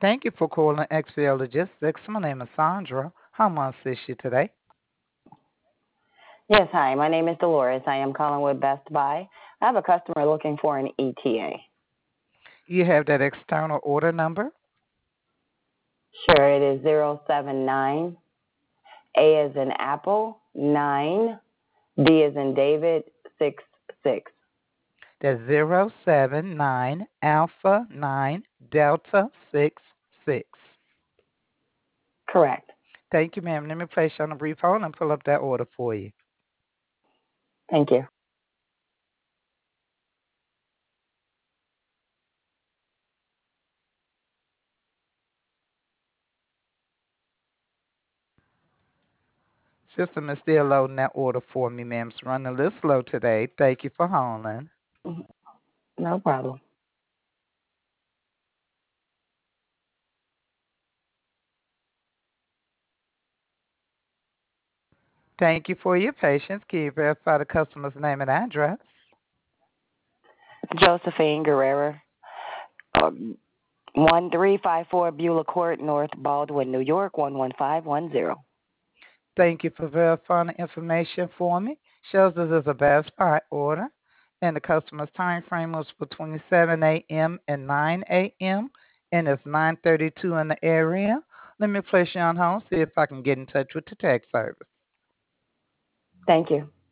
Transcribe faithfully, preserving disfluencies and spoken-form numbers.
Thank you for calling X P L Logistics. My name is Sandra. How may I assist you today? Yes, hi. My name is Dolores. I am calling with Best Buy. I have a customer looking for an E T A. You have that external order number? Sure, it is zero seven nine. A as in Apple, nine. D as in David, six six. That's zero seven nine Alpha nine Delta six six. Correct. Thank you, ma'am. Let me place you on a brief hold and pull up that order for you. Thank you. System is still loading that order for me, ma'am. It's running a little slow today. Thank you for holding. Mhm. No problem. Thank you for your patience. Can you verify the customer's name and address? Josephine Guerrera, um, one three five four Beulah Court, North Baldwin, New York, one one five one zero. Thank you for verifying the information for me. Shows this is a Best Buy order, and the customer's time frame was between seven a m and nine a m, and it's nine thirty-two in the area. Let me place you on hold, see if I can get in touch with the tech service. Thank you.